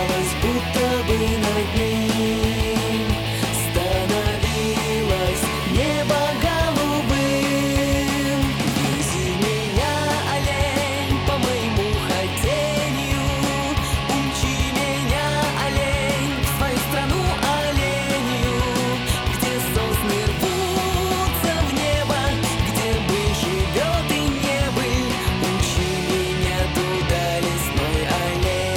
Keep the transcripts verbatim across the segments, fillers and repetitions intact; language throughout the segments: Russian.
Казалось, будто бы над ним становилось небо голубым. Вези меня, олень, по моему хотению, умчи меня, олень, в свою страну оленью, где сосны рвутся в небо, где быль живет и не быль. Умчи меня туда, лесной олень.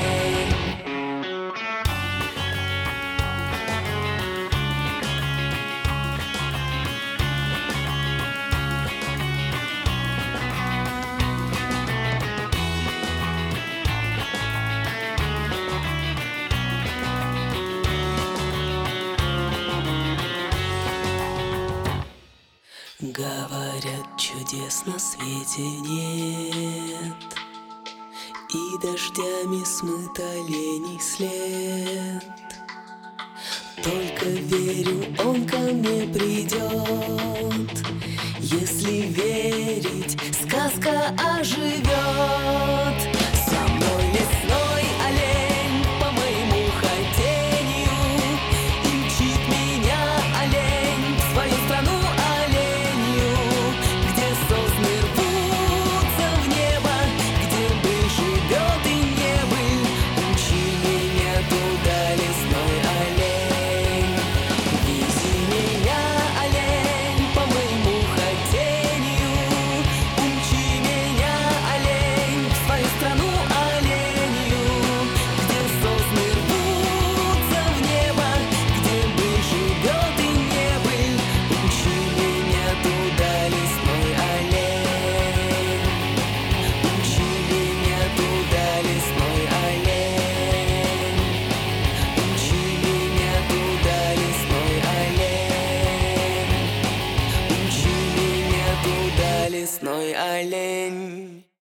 Говорят, чудес на свете нет, и дождями смыт оленей след. Только верю, он ко мне придет. Если верить, сказка оживет. Со мной лесной олень, по моему хотению, и мчит меня олень в свою страну оленью, где сосны рвутся в небо, где быль живет и не быль. Умчи меня туда, лесной олень. Вези меня, олень, по моему хотению, умчи меня, олень, в свою страну оленью, где сосны рвутся в небо, где быль живет и не быль. Умчи меня туда, лесной олень. Умчи меня туда, лесной олень. Умчи меня туда, лесной олень. Умчи меня туда, лесной олень.